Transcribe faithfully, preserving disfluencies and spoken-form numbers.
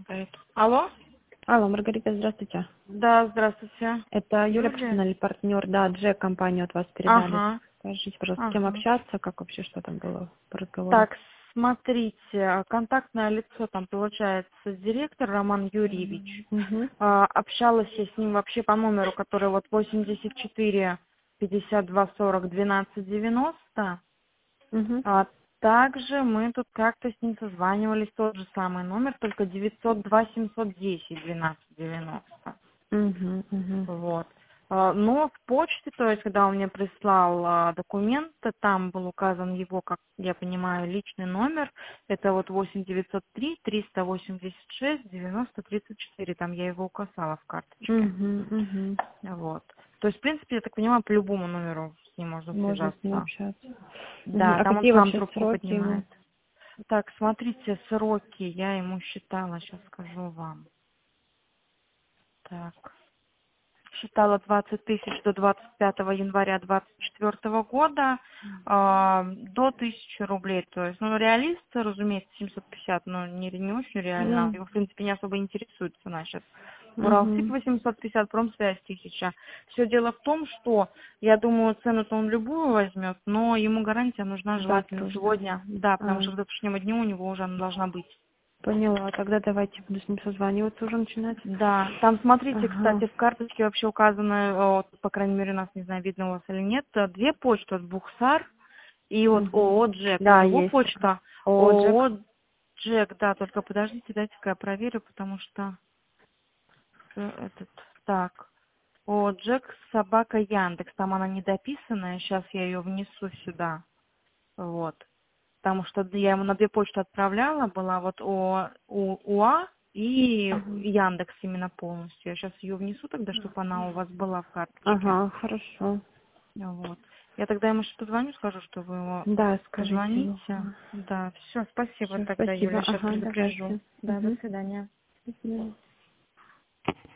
работает. Алло? Алло, Маргарита, здравствуйте. Да, здравствуйте. Это Юля, Юлия? профессиональный партнер. Да, Джек, компанию от вас передали. Ага, Скажите, пожалуйста, с кем ага. общаться, как вообще, что там было по разговору? Так, смотрите, контактное лицо там получается директор Роман Юрьевич. Угу. А, Общалась я с ним вообще по номеру, который вот восемьдесят четыре пятьдесят два сорок двенадцать девяносто. Угу. А также мы тут как-то с ним созванивались, тот же самый номер, только девятьсот два семьсот десять двенадцать девяносто. Угу. Угу. Вот. А, Но в почте, то есть, когда он мне прислал а, документы, там был указан его, как я понимаю, личный номер. Это вот восемь девятьсот три триста восемьдесят шесть девяносто тридцать четыре. Там я его указала в карточке. Угу. Угу. Вот. То есть, в принципе, я так понимаю, по любому номеру с ним можно Можно с ним связаться. общаться. Угу. Да, А там он какие сам вообще трубку сроки ему? поднимает. Так, смотрите, сроки я ему считала, сейчас скажу вам. Так. Считала двадцать тысяч до двадцать пятого января двадцать четвёртого года, э, до тысячи рублей. То есть, ну, реалист, разумеется, семьсот пятьдесят, но не, не очень реально. Ну, Его, в принципе, не особо интересует цена сейчас. Уралсиб угу. восемьсот пятьдесят, Промсвязь тысяча. Все дело в том, что, я думаю, цену-то он любую возьмет, но ему гарантия нужна Завтра желательно уже. сегодня. Да, потому А, что к завтрашнему дню у него уже она должна быть. поняла. Тогда давайте буду с ним созваниваться уже начинать. Да, там смотрите, Ага. кстати, в карточке вообще указано, вот, по крайней мере, у нас, не знаю, видно у вас или нет, э, две почты от Бухсар и вот Угу. ООО Джек. У Да, него есть. почта О, Джек. ООО Джек, да, только подождите, дайте-ка я проверю, потому что э, этот, так, ООО Джек собака Яндекс, там она недописанная, сейчас я ее внесу сюда, вот. Потому что я ему на две почты отправляла, была вот о, у, УА и Угу. Яндекс именно полностью. Я сейчас ее внесу тогда, чтобы она у вас была в карточке. Ага, хорошо. Вот. Я тогда ему сейчас позвоню, скажу, что вы его Да, скажите ему. позвоните. Да, все, спасибо Все, тогда, спасибо. Юля, сейчас Ага, предупрежу. давайте. Да, до Угу. свидания. До свидания.